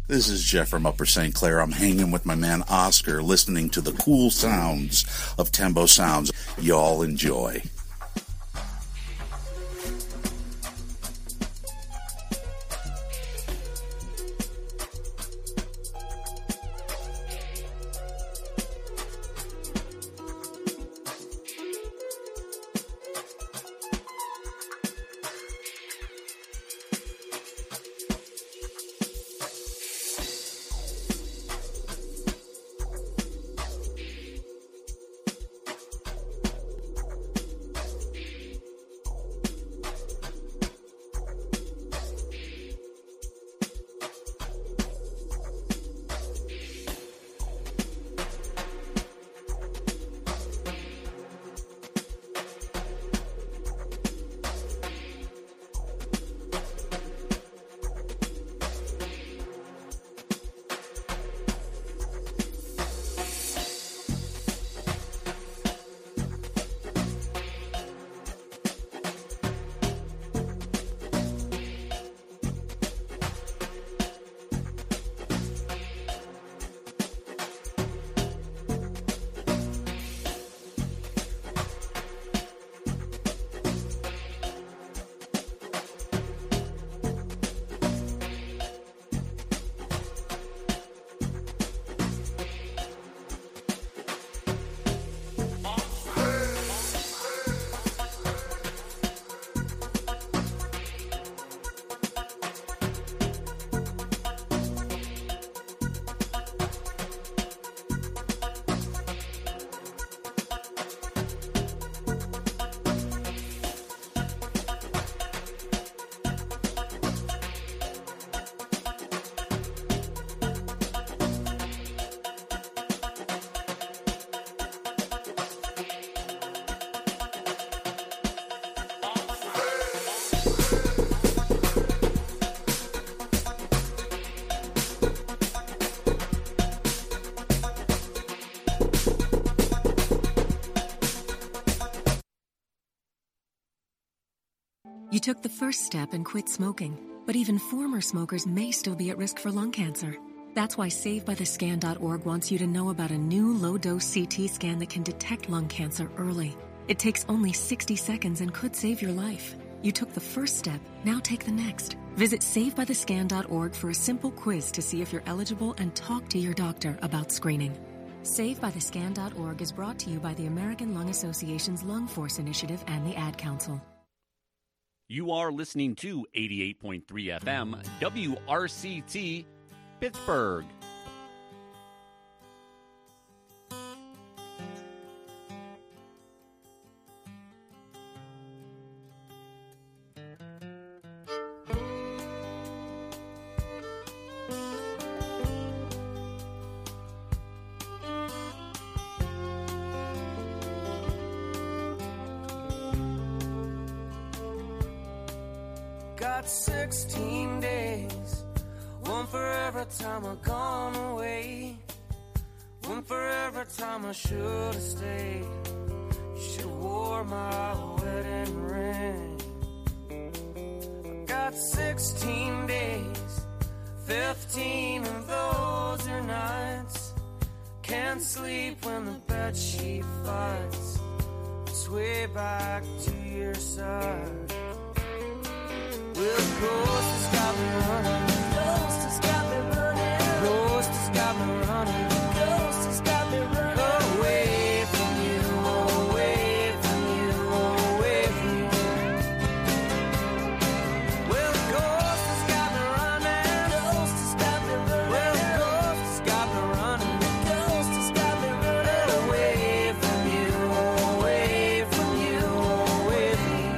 This is Jeff from Upper St. Clair. I'm hanging with my man Oscar, listening to the cool sounds of Tembo Sounds. Y'all enjoy. You took the first step and quit smoking, but even former smokers may still be at risk for lung cancer. That's why SaveByTheScan.org wants you to know about a new low-dose CT scan that can detect lung cancer early. It takes only 60 seconds and could save your life. You took the first step, now take the next. Visit SaveByTheScan.org for a simple quiz to see if you're eligible and talk to your doctor about screening. SaveByTheScan.org is brought to you by the American Lung Association's Lung Force Initiative and the Ad Council. You are listening to 88.3 FM, WRCT, Pittsburgh. Got 16 days, one for every time I've gone away, one for every time I should have stayed. You should have wore my wedding ring. I got 16 days, 15 of those are nights. Can't sleep when the bedsheet fights. Sway back to your side. Well, the ghost has got me running. The ghost has got me running. The ghost has got me running. The ghost has got me running. Away from you, away from you, away from you. Well, the ghost has got me running. The ghost has got me running. Well, the ghost has got me running. The ghost has got me running. Away from you, away from you, away from you.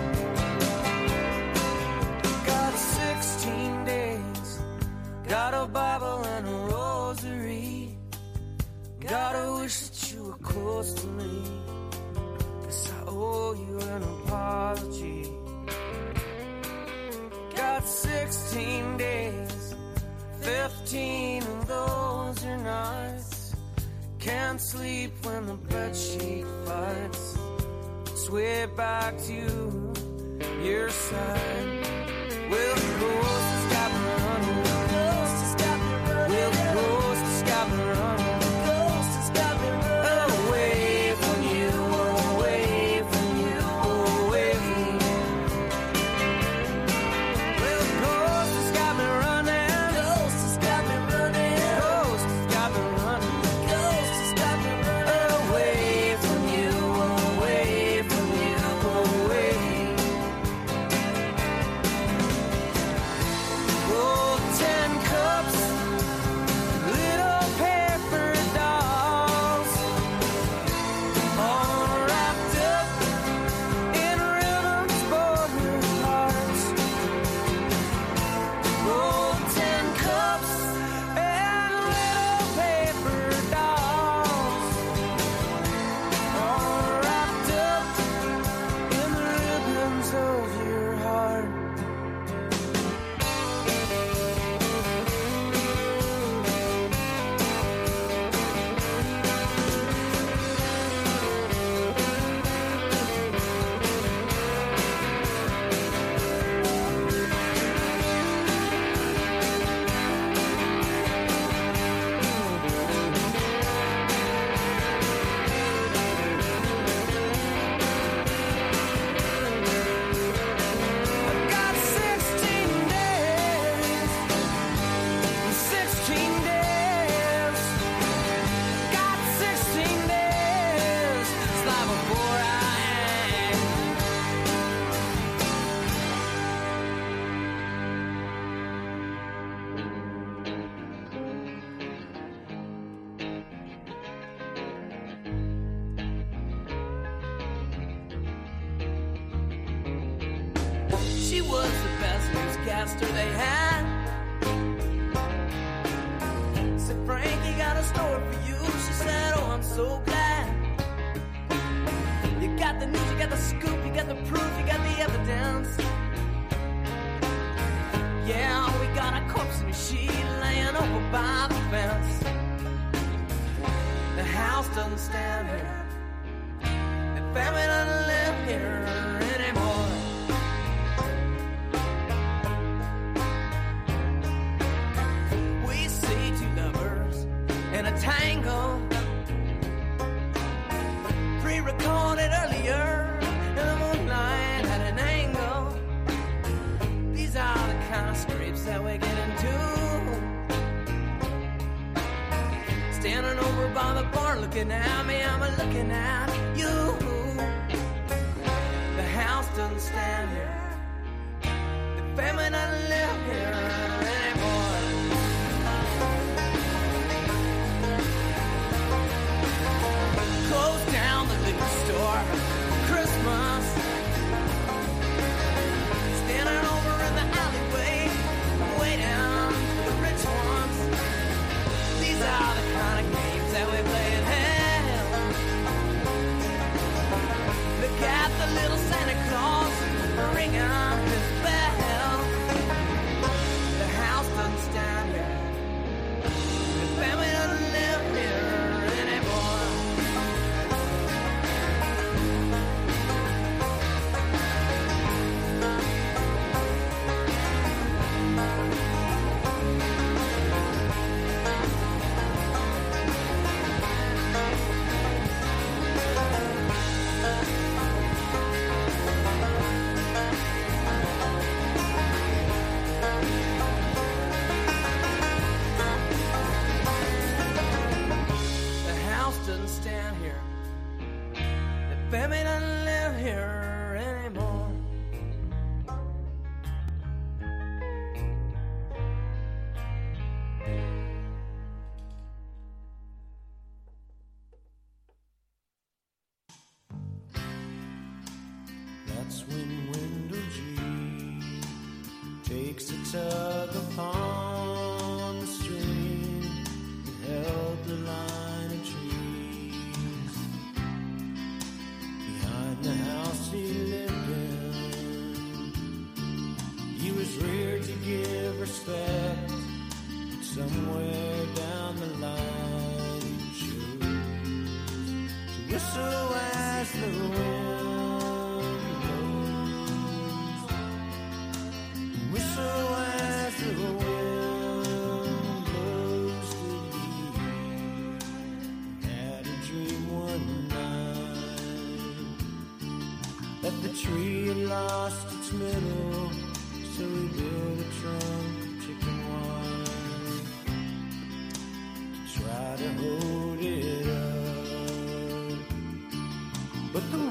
Got 16 days, got a Bible and a rosary. Gotta wish that you were close to me, 'cause I owe you an apology. Got 16 days, 15 of those are nights. Can't sleep when the bedsheet fights. Sway back to your side. Well, the ghost has got me running. The ghost has got me disaster they had. Said, Frankie got a story for you. She said, oh, I'm so glad. You got the news, you got the scoop, you got the proof, you got the evidence. Yeah, we got a corpse in a sheet laying over by the fence. The house doesn't stand here. The family doesn't live here anymore. We see two lovers in a tangle, pre-recorded earlier in the moonlight at an angle. These are the kind of scrapes that we get into. Standing over by the bar looking at me, I'm looking at you. The house doesn't stand here. The family doesn't live here anymore. Close down the liquor store for Christmas. Standing over in the alleyway, waiting for the rich ones. These are the kind of games that we play in hell. Look at the little Santa Claus ringing his bell. The house doesn't stand here. The family doesn't live here anymore. Doesn't stand here. The family doesn't live here anymore. That's when Wendell G takes a tug upon the string and held the line of trees behind the house he lived in. He was reared to give respect, but somewhere down the line he chose to whistle as the wind blows. Whistle as the wind blows to leave. Had a dream one night that the tree had lost its middle, so he built a trunk of chicken wire to try to hold it up. But the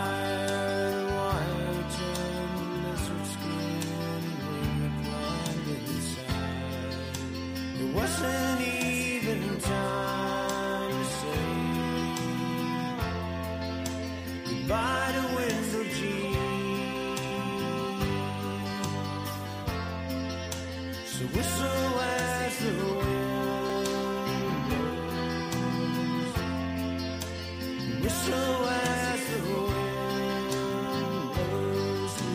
wire turned lizard skin when it climbed inside. There wasn't even time to say goodbye to Wendell G. So whistle as the wind blows. Whistle as the wind blows to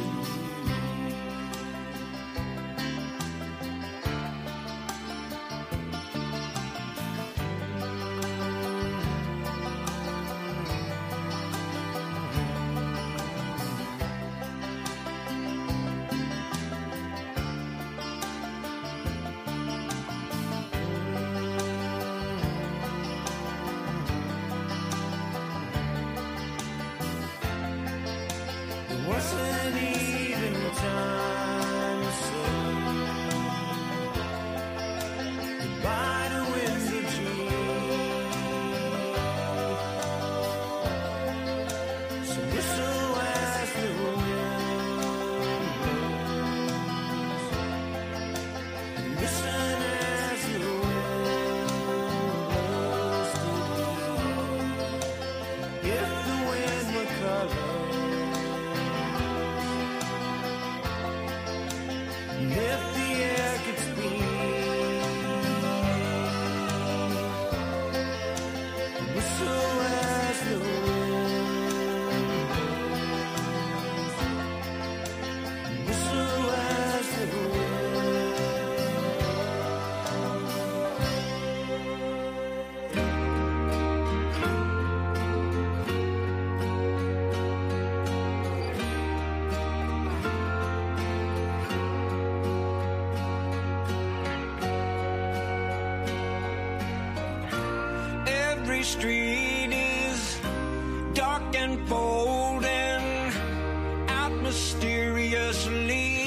street is dark and folding out mysteriously.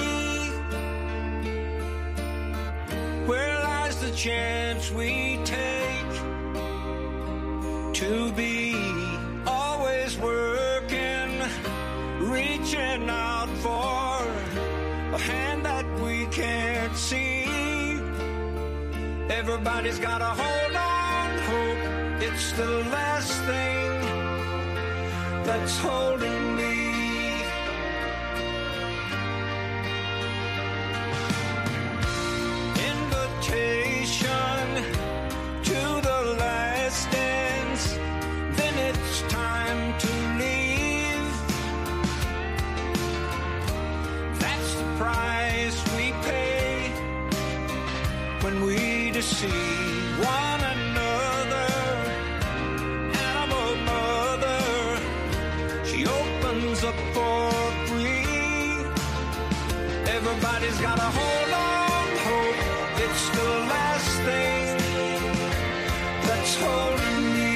Where lies the chance we take to be always working, reaching out for a hand that we can't see. Everybody's got a hold on hope. It's the last thing that's holding me. Invitation to the last dance, then it's time to leave. That's the price we pay when we deceive one another. Animal mother, she opens up for free. Everybody's got a hold on hope. It's the last thing that's holding me.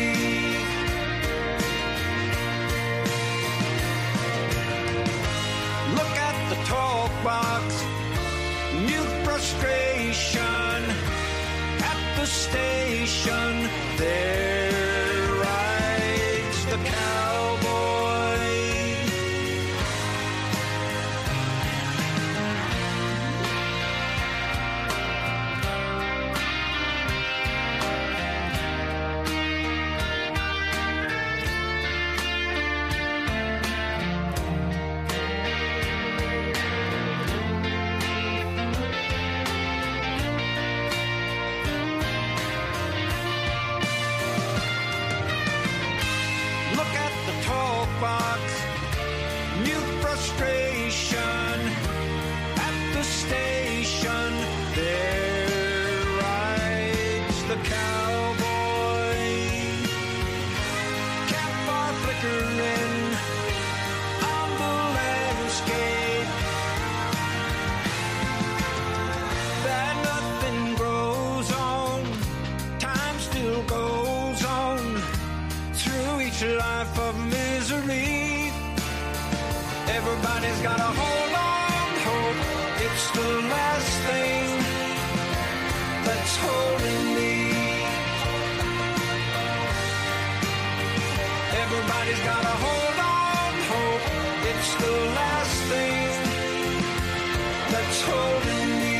Look at the talk box, new frustration. At the station, there rides the cowboy. Box, new frustration. At the station, there rides the cowboy. Campfire flickering on the landscape. That nothing grows on, time still goes on through each life of misery. Everybody's got a hold on hope. It's the last thing that's holding me. Everybody's got a hold on hope. It's the last thing that's holding me.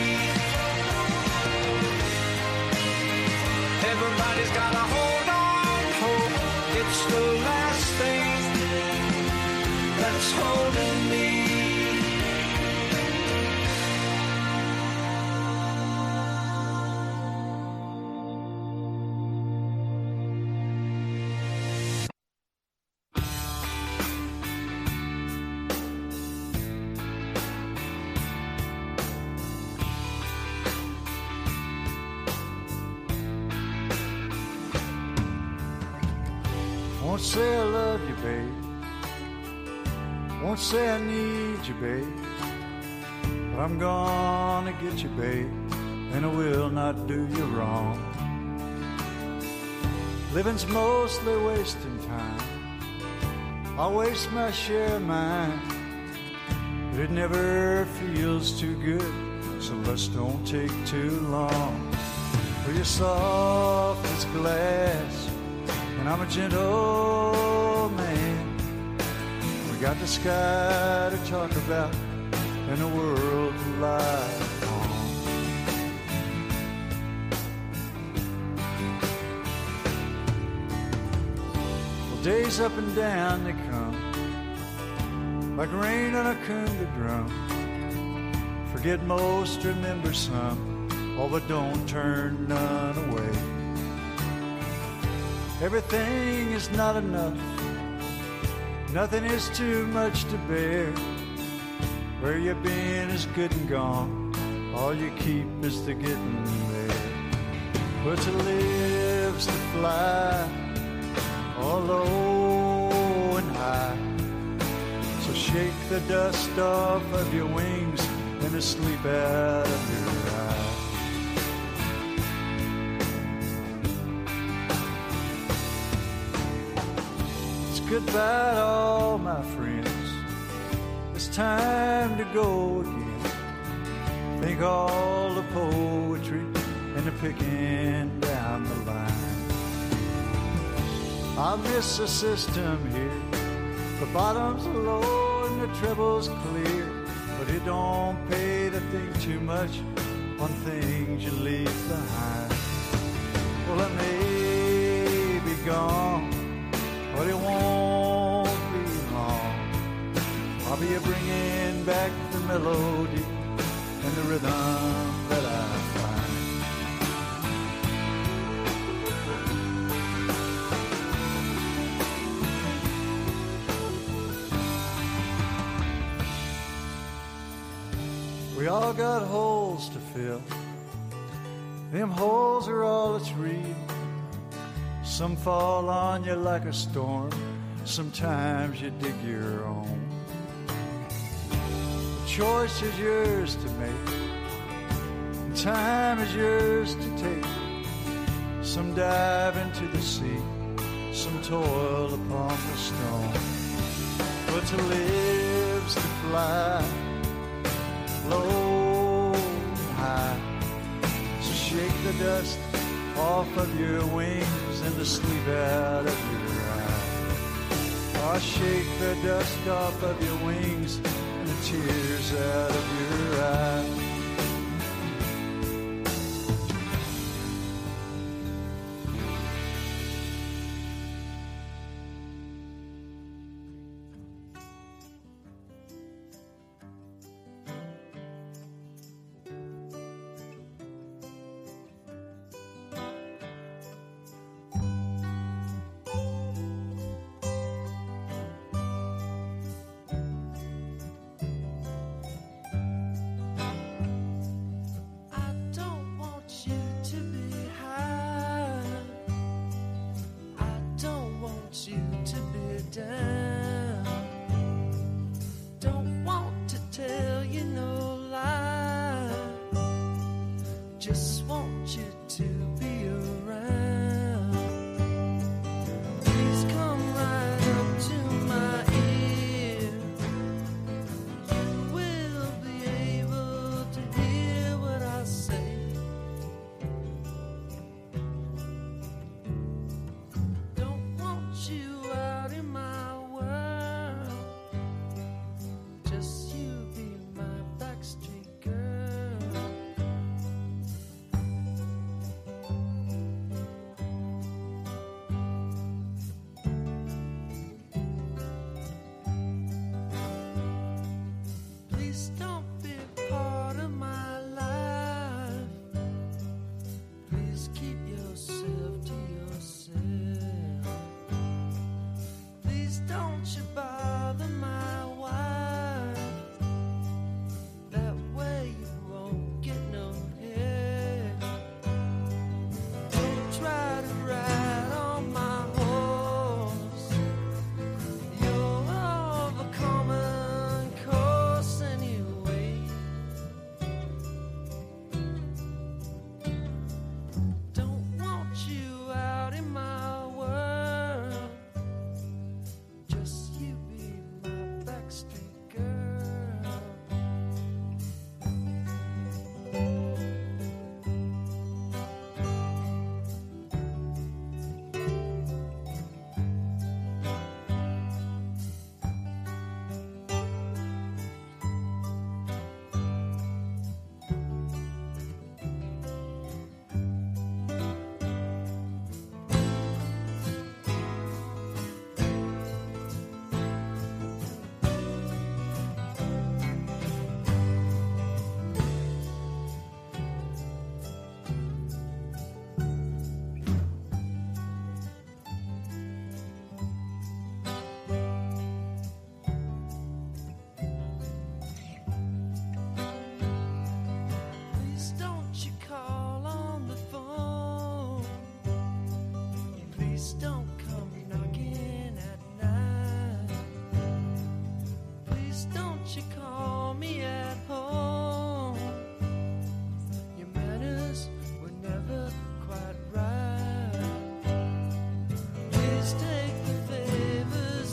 Everybody's got a hold on hope. It's the last thing that's holding me. Won't say I love you, babe. Won't say I need you, babe. But I'm gonna get you, babe, and I will not do you wrong. Living's mostly wasting time. I'll waste my share of mine, but it never feels too good, so let's don't take too long. For you're soft as glass, and I'm a gentle man. We got the sky to talk about and the world to lie on. Well, days up and down they come, like rain on a conga drum. Forget most, remember some, oh, but don't turn none away. Everything is not enough, nothing is too much to bear. Where you've been is good and gone, all you keep is the getting there. But to live's to fly, all low and high. So shake the dust off of your wings and the sleep out of your eyes. Goodbye to all my friends. It's time to go again. Think all the poetry and the picking down the line. I miss the system here. The bottom's low and the treble's clear, but it don't pay to think too much on things you leave behind. Well, I may be gone, but it won't be long. I'll be bringing back the melody and the rhythm that I find. We all got holes to fill. Them holes are all that's real. Some fall on you like a storm. Sometimes you dig your own. The choice is yours to make. The time is yours to take. Some dive into the sea. Some toil upon the stone. But to live's to fly low and high. So shake the dust off of your wings and the sleep out of your eyes. Oh, shake the dust off of your wings and the tears out of your eyes. Please take the favors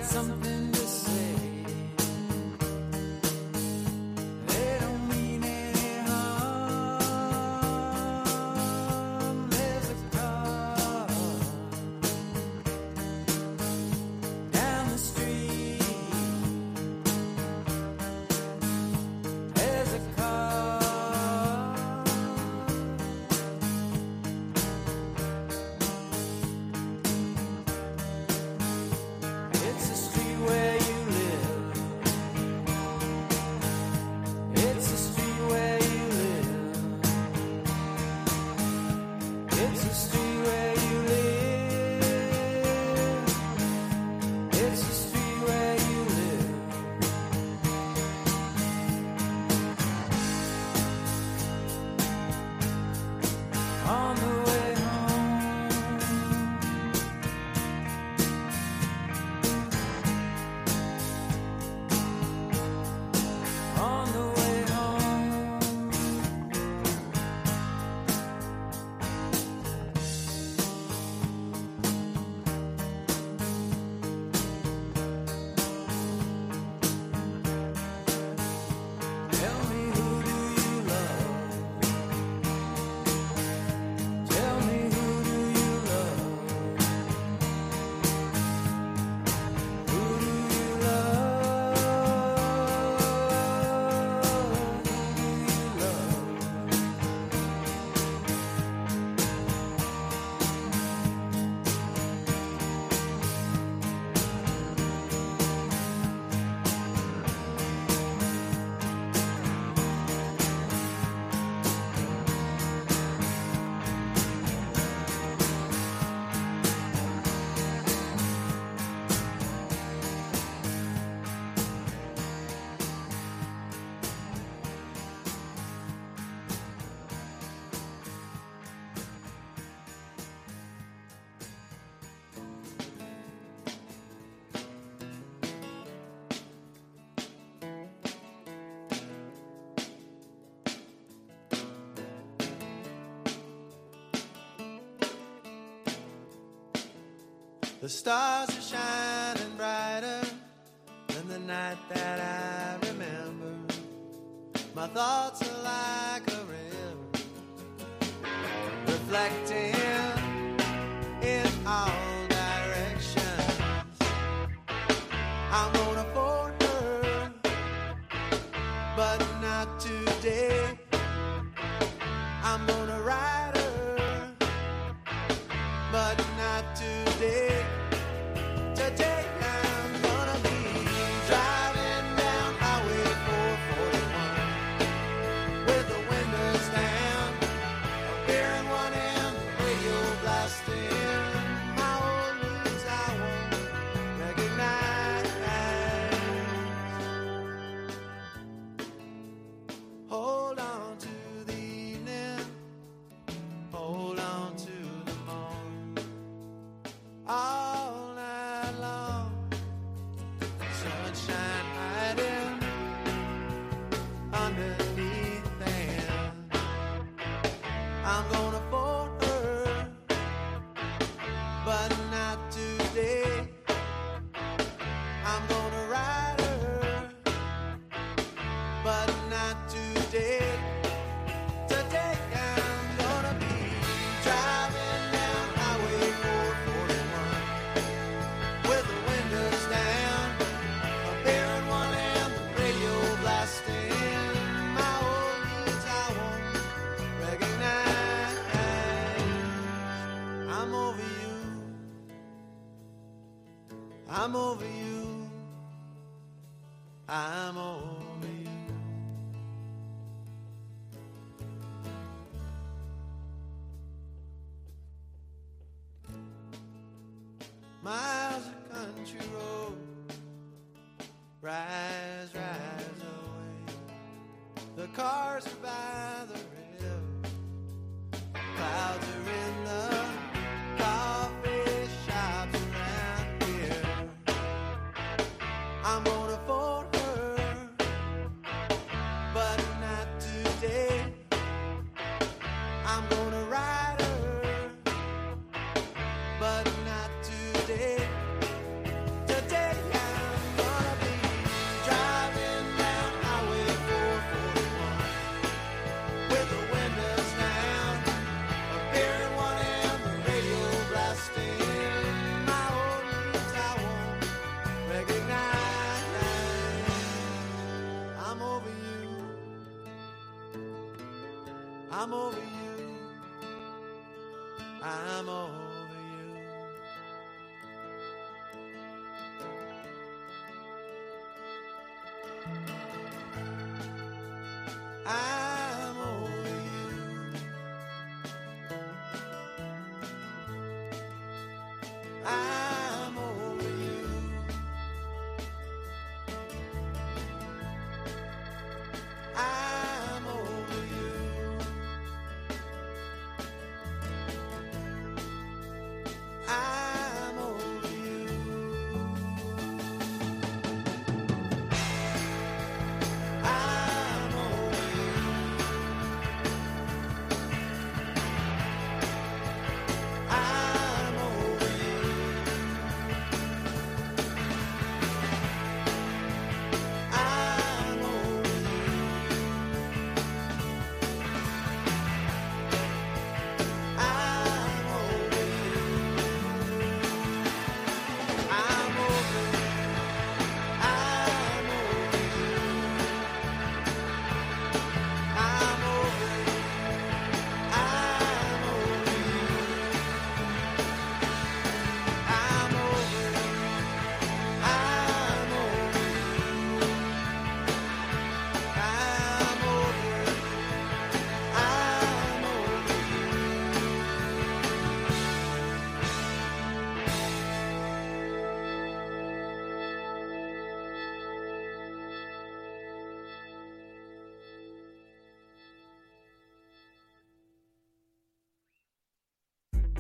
got something to say. They don't mean any harm. There's a car down the street. There's a car. It's the street where you live. It's the street where you live. It's the street where you live. It's the street where you live. On the way home. On the way home. Tell me, who do you love? Tell me, who do you love? Who do you love? Who do you love? The stars are shining brighter than the night that I remember. My thoughts are like a river, reflecting in all directions. I'm gonna phone her, but not today. I'm gonna write her, but not today. Today I'm gonna be driving down Highway 441 with the windows down, a beer in one hand, radio blasting. My old news I won't recognize. Hold on to the evening, hold on to the morn. All night long, sunshine hiding underneath them. I'm gonna phone her, but not today. I'm gonna write her, but not today. Today I'm gonna be driving down Highway 441 with the windows down, a beer in one hand, the radio blasting. My old news I won't recognize. I'm over you. I'm over you. I'm over you. Miles of country road, rise, rise away. The cars are by the river, clouds are in the coffee shops around here. I'm gonna phone her, but not today. I'm gonna write her, but not today. Today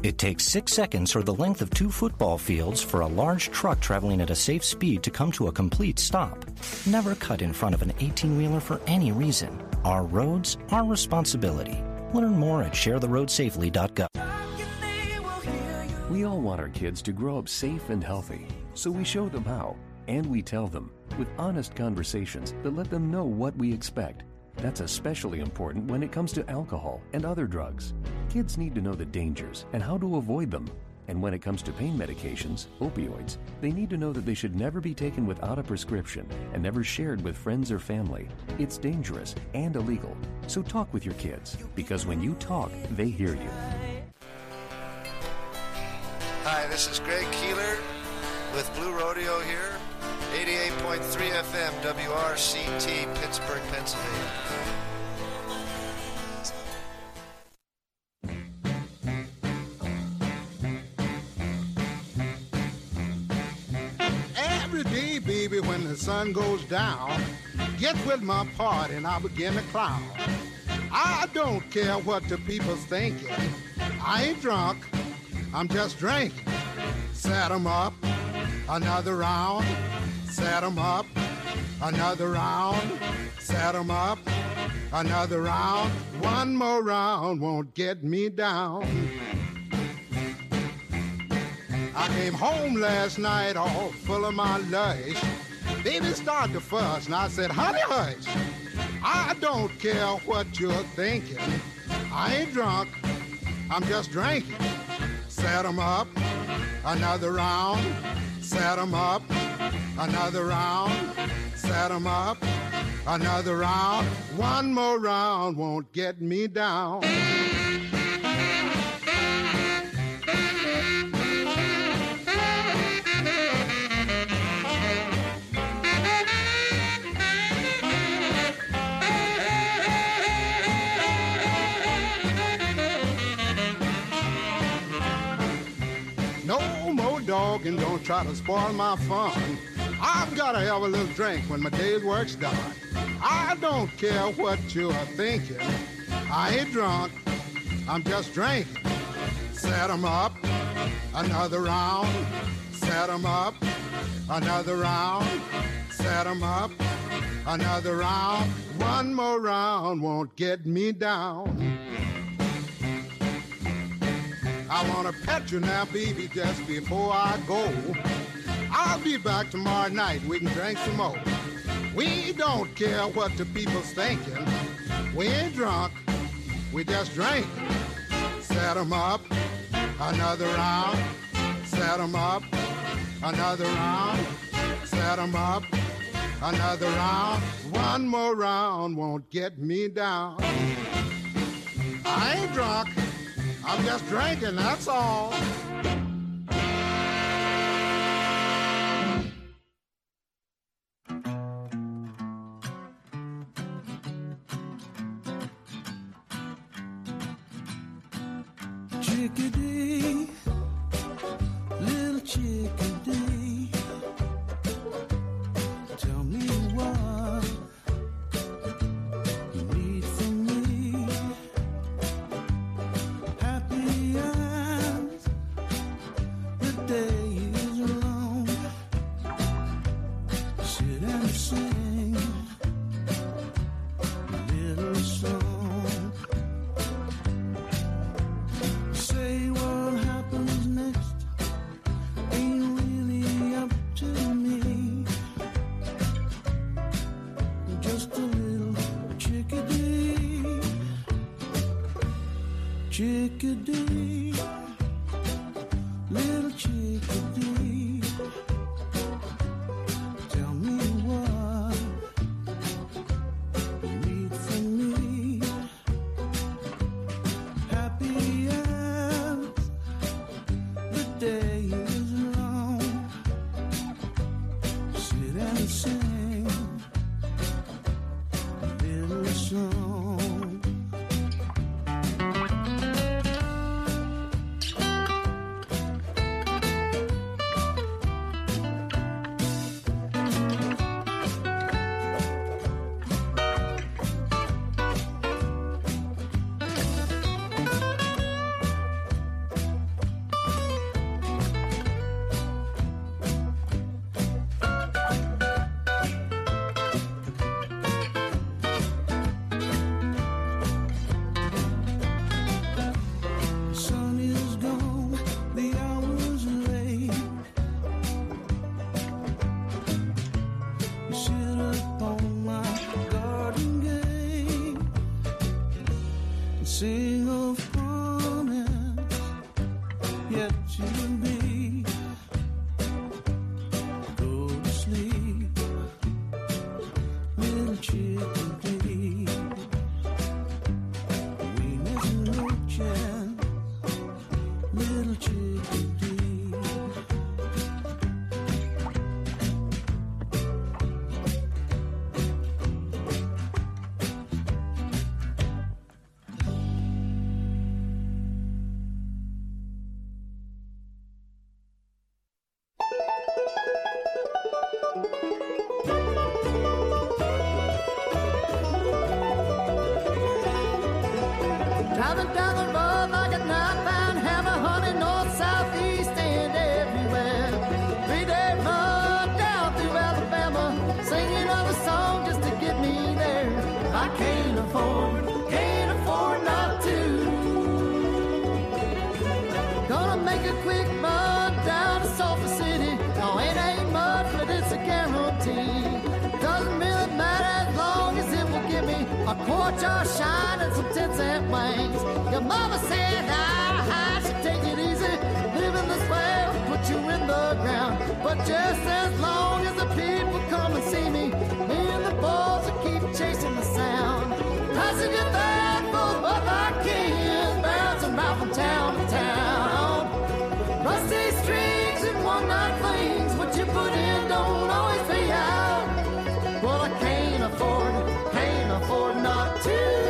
It takes 6 seconds or the length of 2 football fields for a large truck traveling at a safe speed to come to a complete stop. Never cut in front of an 18-wheeler for any reason. Our roads, our responsibility. Learn more at sharetheroadsafely.gov. We all want our kids to grow up safe and healthy, so we show them how, and we tell them with honest conversations that let them know what we expect. That's especially important when it comes to alcohol and other drugs. Kids need to know the dangers and how to avoid them. And when it comes to pain medications, opioids, they need to know that they should never be taken without a prescription and never shared with friends or family. It's dangerous and illegal. So talk with your kids, because when you talk, they hear you. Hi, this is Greg Keeler with Blue Rodeo here. 88.3 FM, WRCT, Pittsburgh, Pennsylvania. Every day, baby, when the sun goes down, get with my party and I begin to clown. I don't care what the people's thinking. I ain't drunk, I'm just drinking. Set 'em up, another round. Set 'em up, another round. Set 'em up, another round. One more round won't get me down. I came home last night all full of my lush. Baby started to fuss and I said, honey, hush. I don't care what you're thinking. I ain't drunk, I'm just drinking. Set 'em up, another round. Set 'em up, another round. Set 'em up, another round. One more round won't get me down. No more dogging, don't try to spoil my fun. I've gotta have a little drink when my day's work's done. I don't care what you're thinking. I ain't drunk, I'm just drinking. Set 'em up, another round. Set 'em up, another round. Set 'em up, another round. One more round won't get me down. I wanna pet you now, baby, just before I go. I'll be back tomorrow night, we can drink some more. We don't care what the people's thinking. We ain't drunk, we just drink. Set 'em up, another round. Set 'em up, another round. Set 'em up, another round. One more round won't get me down. I ain't drunk, I'm just drinking, that's all. Chickadee, little chickadee, tell me what you need from me. Happy eyes, the day is long. Sit and sing a little song. Say what happens next ain't really up to me. Just a little chickadee, chickadee, little chickadee. Tell me what you need from me. Happy ends, the day is long. Sit and sing a little song. me. Go to sleep, little chickadee. Wing is roaching, little chickadee. Driving down the road like a nine-pound hammer, honey, north, south, east, and everywhere. 3-day run down through Alabama, singing another song just to get me there. I can't afford not to. Gonna make a quick run down to Sulphur City. No, it ain't much, but it's a guarantee. Doesn't really matter as long as it will give me a quart jar shine and some 10-cent wings. Your mama said I should take it easy. Living this way will put you in the ground. But just as long as the people come and see me, me and the boys will keep chasing the sound. Passenger van full of our kids, bouncing round from town to town. Rusty strings and one-night flings, what you put in don't always pay out. Well, I can't afford not to.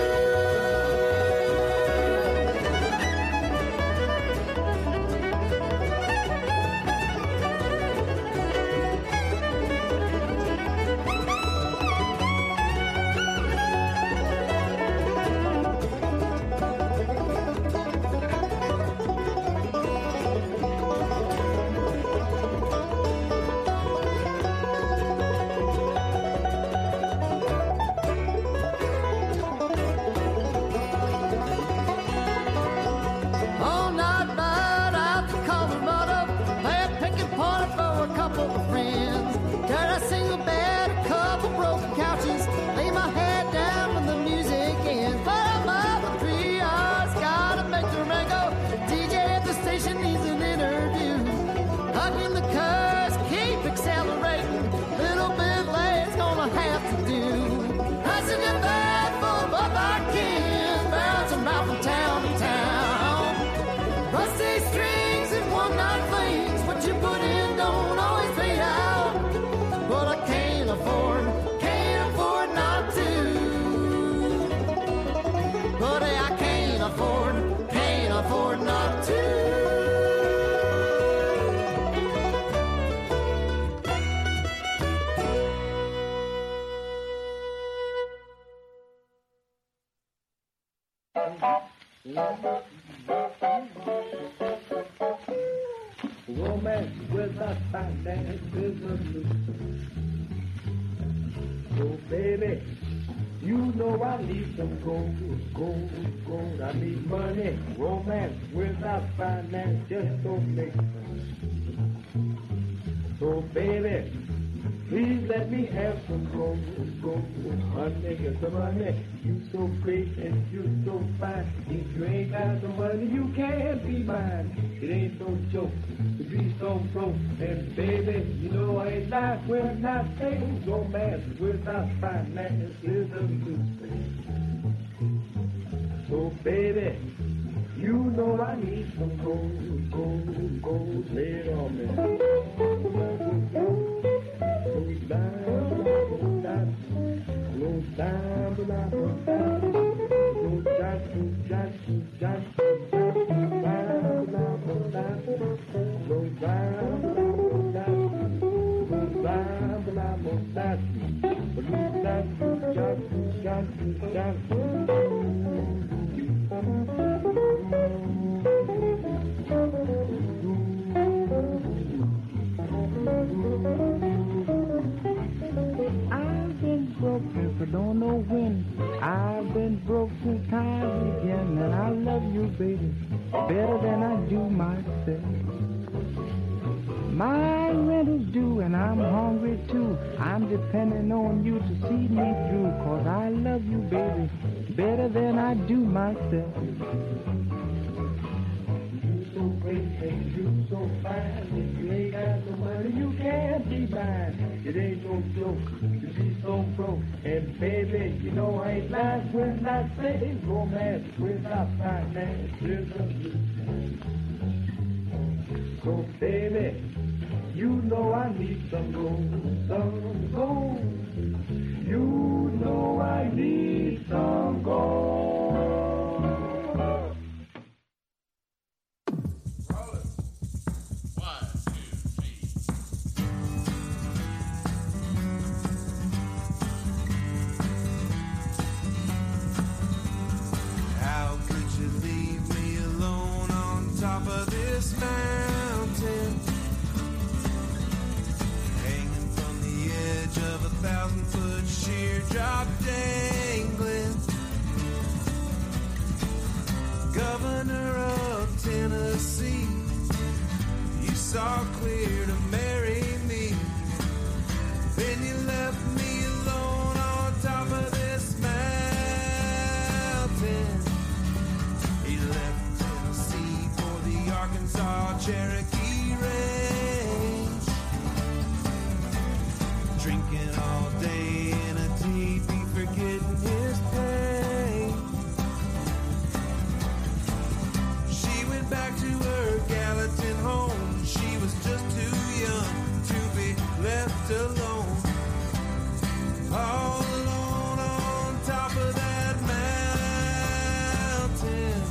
Romance without finance is a nuisance. So baby, you know I need some gold. I need money. Romance without finance just don't make sense. So baby, please let me have some gold. Honey, get some money. You so great and you so fine. If you ain't got the money, you can't be mine. It ain't no joke to be so broke. And baby, you know I ain't lying when I say romance without finance is a nuisance. So baby, you know I need some gold. Lay it on me. Don't know when. I've been broke since time began, and I love you, baby, better than I do myself. My rent is due, and I'm hungry too. I'm depending on you to see me through, 'cause I love you, baby, better than I do myself. face and you so fine. If you ain't got no money, you can't be mine. It ain't no joke to be so broke. And baby, you know I ain't lying when I say romance without finance is a blues. So baby, you know I need some gold, some gold. You know I need some gold. How could you leave me alone on top of this mountain? Hanging from the edge of 1,000-foot sheer drop dangling. Governor of Tennessee, you saw clear to marry me. Then you left me alone on top of this mountain. He left Tennessee for the Arkansas Cherokee Range, drinking all day in a teepee, forgetting his pain. She went back to her Gallatin home. She was just too young to be left alone. All alone on top of that mountain.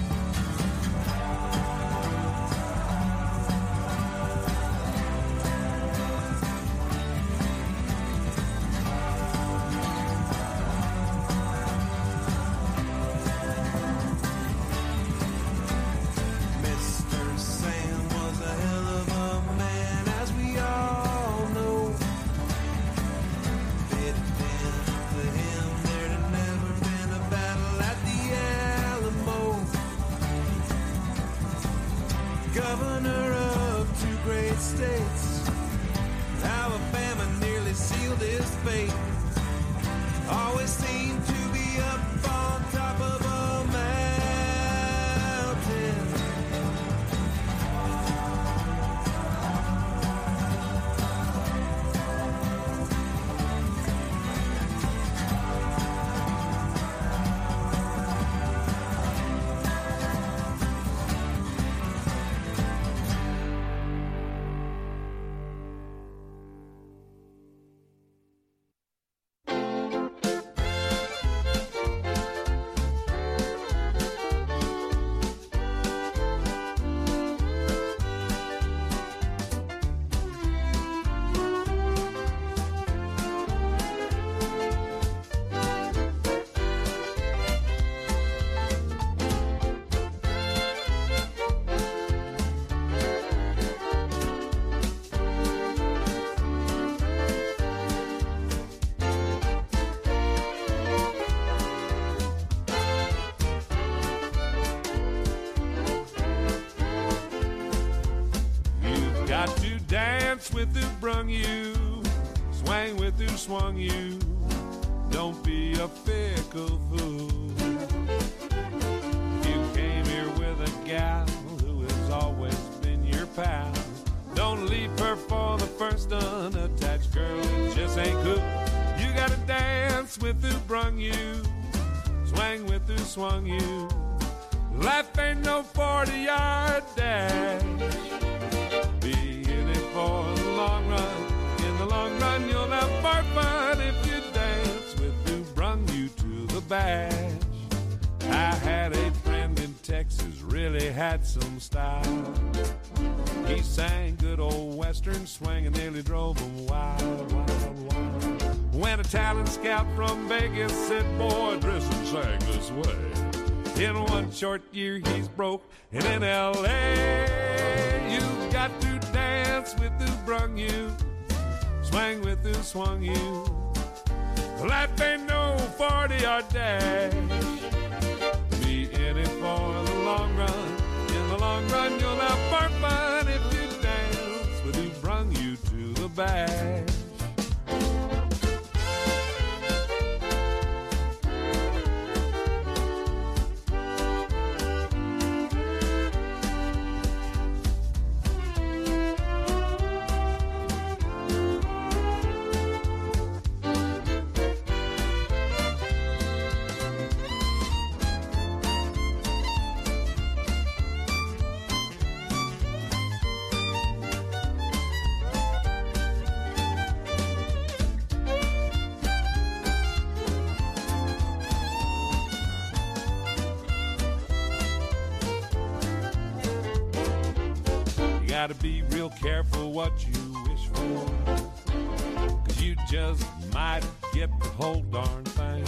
Mr. Sam was a hell of a man, as we all know. If it had been for him, there'd have never been a battle at the Alamo. Governor of two great states, Alabama nearly sealed his fate. Always seemed to be up on top of a mountain. You've got to dance with who brung you, swang with who swung you. Don't be a fickle fool. You came here with a gal who has always been your pal. Don't leave her for the first unattached girl. It just ain't cool. You gotta dance with who brung you, swang with who swung you. Life ain't no 40-yard dash. Be in it for the long run. In the long run, you'll have more fun if you dance with who brung you to the bash. I had a friend in Texas, really had some style. He sang good old western swing and nearly drove him wild, wild, wild. When a talent scout from Vegas said, boy, dress and sang this way. In one short year he's broke, and in L.A. you've got to dance with who brung you, swang with who swung you. Life ain't no 40-yard dash. Be in it for the long run. In the long run you'll have more fun if you dance with who brung you to the bash. gotta be real careful what you wish for, 'cause you just might get the whole darn thing.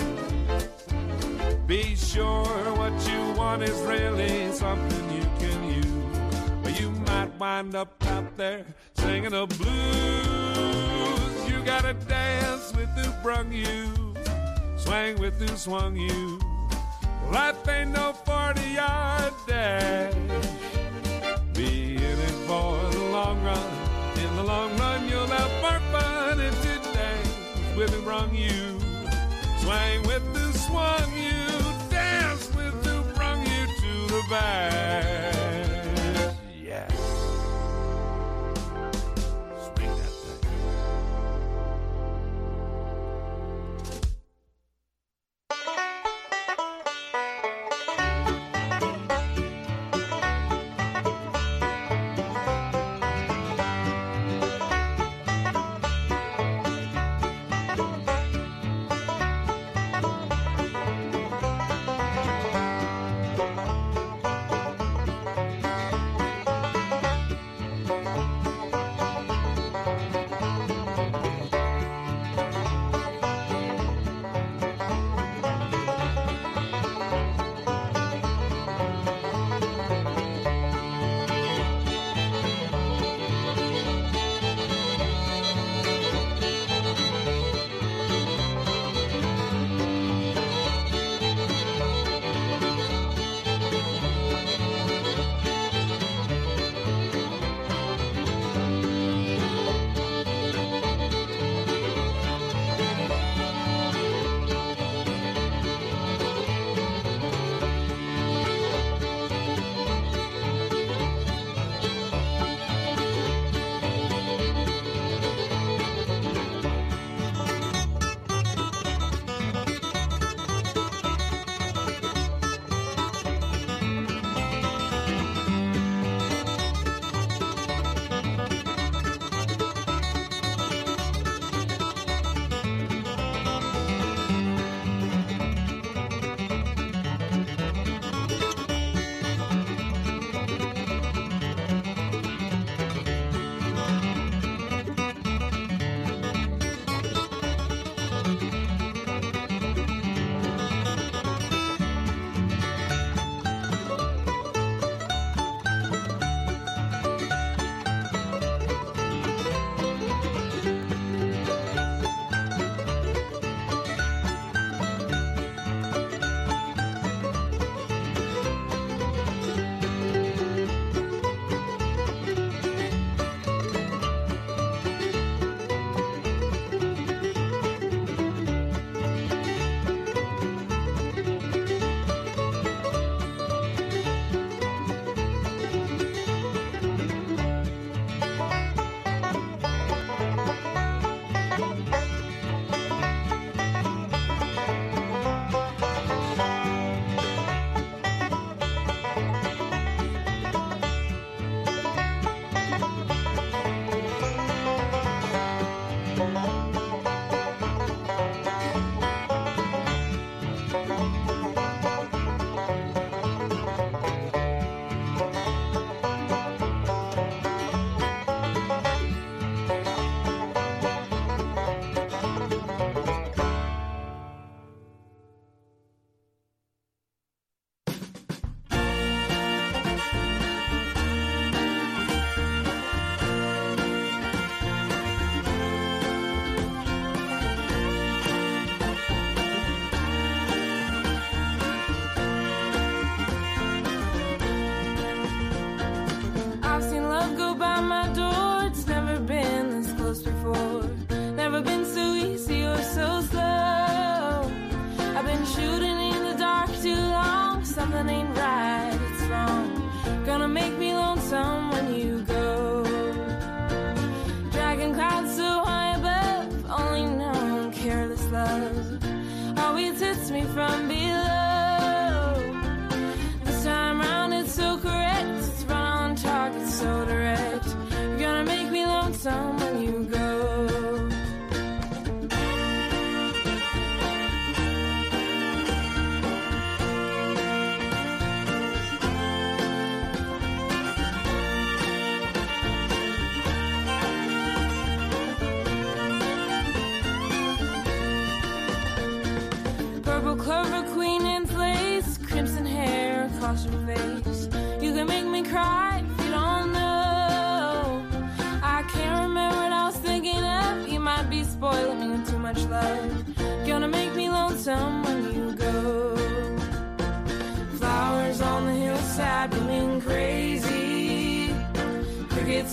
Be sure what you want is really something you can use, or you might wind up out there singing the blues. You gotta dance with who brung you, swing with who swung you. Life ain't no 40-yard dash. Be in it for the long run. In the long run, you'll have more fun if you dance with who brung you, swing with who swung you, dance with who brung you to the bash. Yeah. Swing that thing.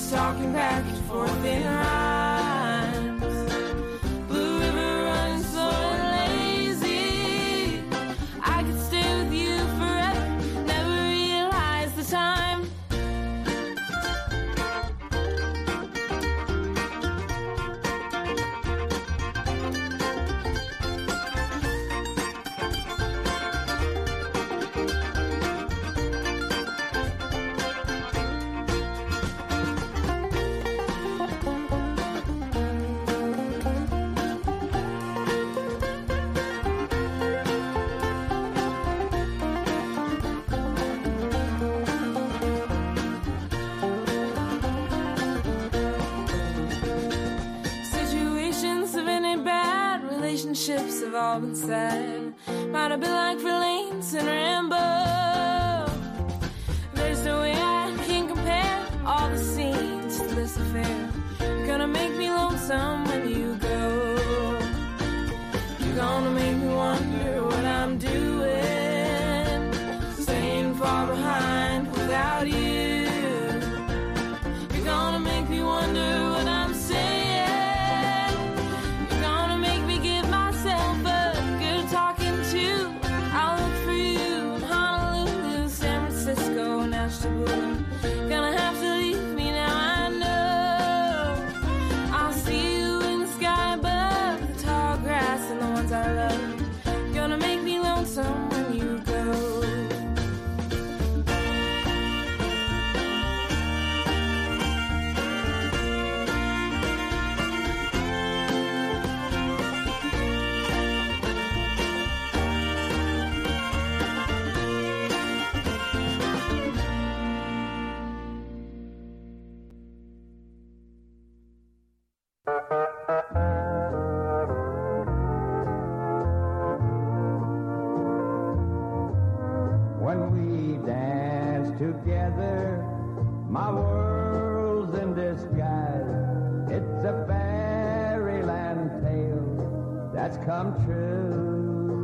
words talking back and forth in rhymes. Blue River running slow and lazy. I could stay with you forever, never realize the time. Relationships have all been said. Might have been like Verlaine and Rambo. There's no way I can compare all the scenes to this affair. You're gonna make me lonesome when you go. You're gonna make me wonder what I'm doing, staying far behind without you. You're gonna make me wonder what I'm saying. Gonna have to leave me now, I know. I'll see you in the sky above the tall grass and the ones I love. Gonna make me lonesome when you go. When we dance together, my world's in disguise. It's a fairyland tale that's come true.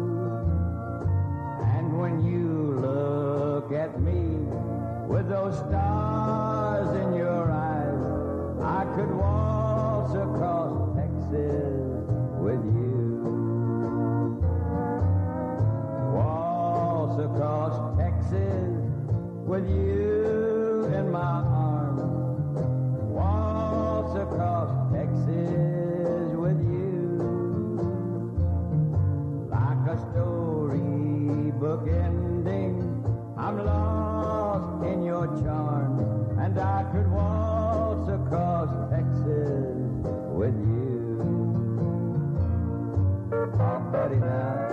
And when you look at me with those stars in your eyes, I could waltz across Texas with you. Waltz across Texas with you in my arms. Waltz across Texas with you. Like a storybook ending, I'm lost in your charm, and I could waltz across Texas with you. Oh, buddy, now.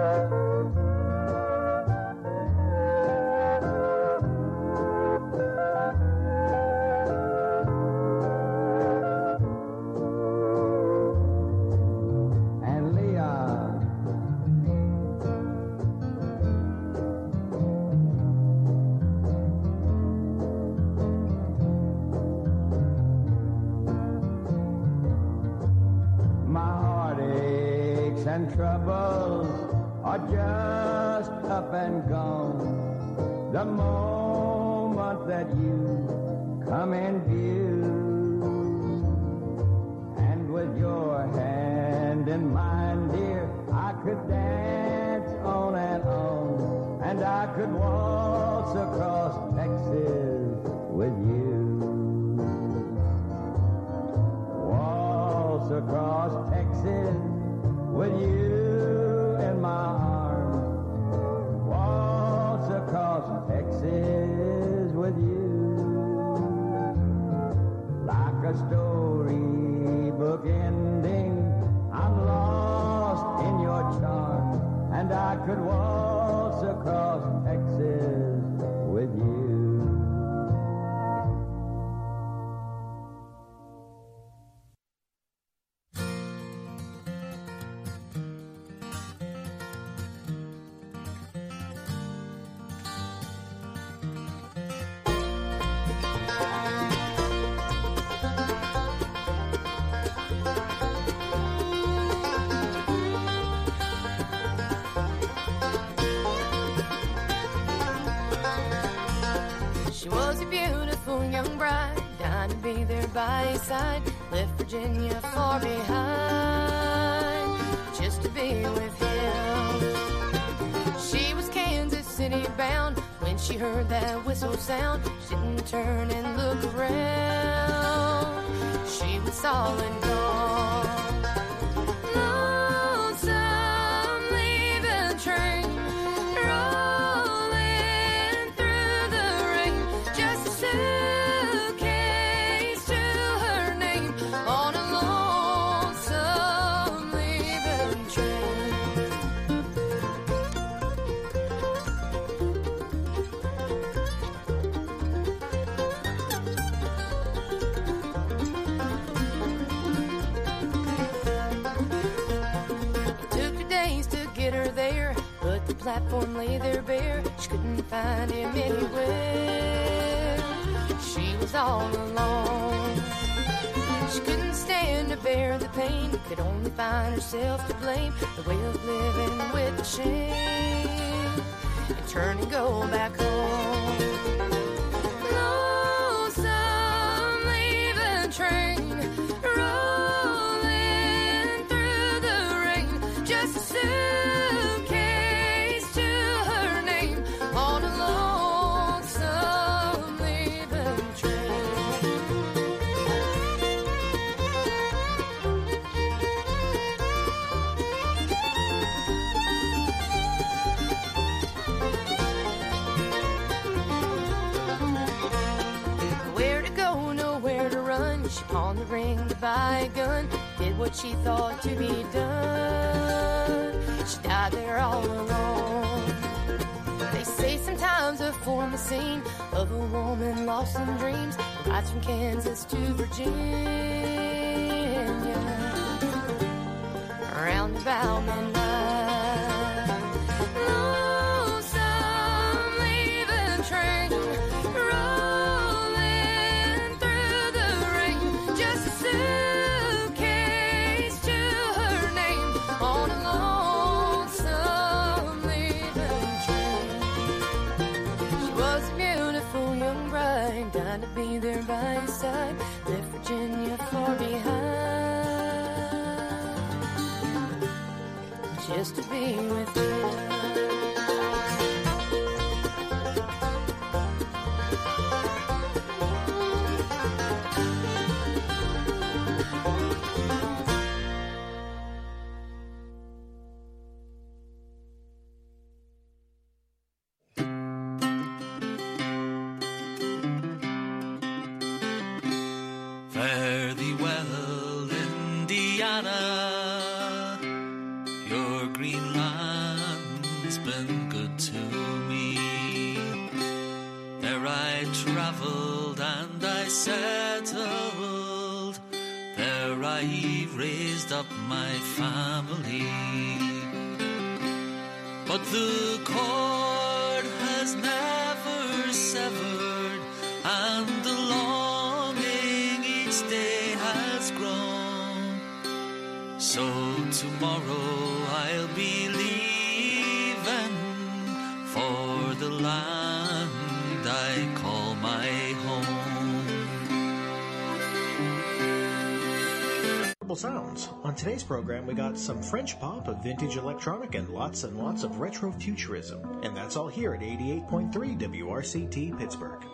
And troubles are just up and gone the moment that you come in view. And with your hand in mine, dear, I could dance on and I could waltz across Texas with you. Waltz across Texas with you in my arms. Waltz across Texas with you. Like a storybook ending, I'm lost in your charm, and I could waltz across Texas with you. be there by his side. Left Virginia far behind just to be with him. She was Kansas City bound when she heard that whistle sound. She didn't turn and look around. She was all and gone. Lonesome leaving train, rolling through the rain. Just a suitcase to her name on a lonesome leaving train. There, but the platform lay there bare. She couldn't find him anywhere. She was all alone. She couldn't stand to bear the pain, could only find herself to blame. The way of living with the shame and turn and go back home. Lonesome leaving train, rolling through the rain. Just a suitcase to her name on a lonesome leaving train. Where to go, nowhere to run. She pawned the ring to buy a gun, did what she thought to be done. She died there all alone. They say sometimes a form a scene of a woman lost in dreams, rides from Kansas to Virginia, around about midnight. Lonesome leaving train, rolling through the rain. Just a suitcase to her name on a lonesome leaving train. She was a beautiful young bride, dying to be there by his side. Left Virginia far behind just to be with him. Fare thee well, Indiana. Your green land's been good to me. There I traveled and I settled. There I raised up my family. But the cord has never severed, and the longing each day has grown. So tomorrow I'll be leaving for the land I call my home. Sounds. On today's program, we got some French pop, a vintage electronic, and lots of retro futurism. And that's all here at 88.3 WRCT Pittsburgh.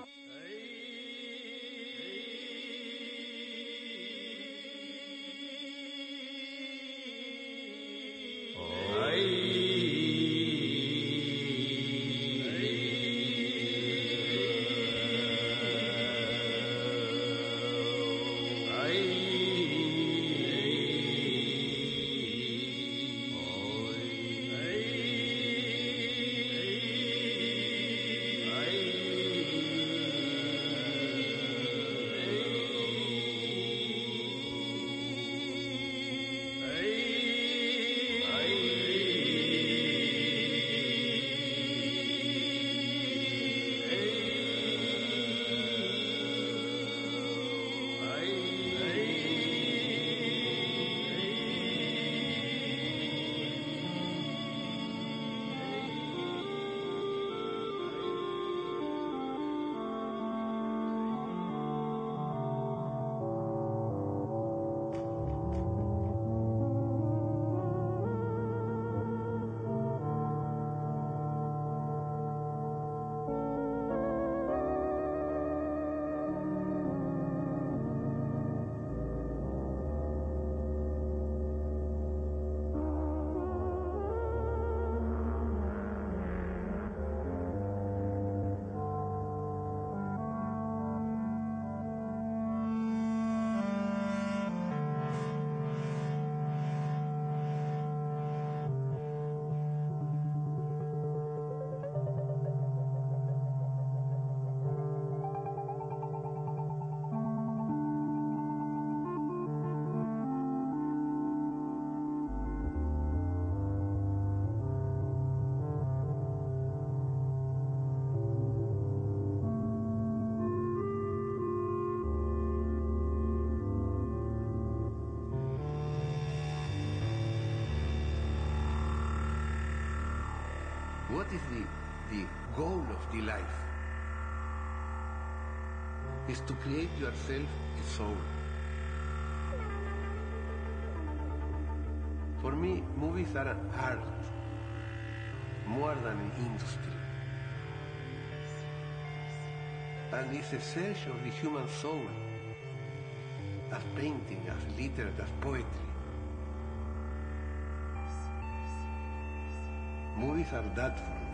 what is the goal of the life? Is to create yourself a soul. For me, movies are an art more than an industry. And it's a search of the human soul, as painting, as literature, as poetry. Movies are that for me.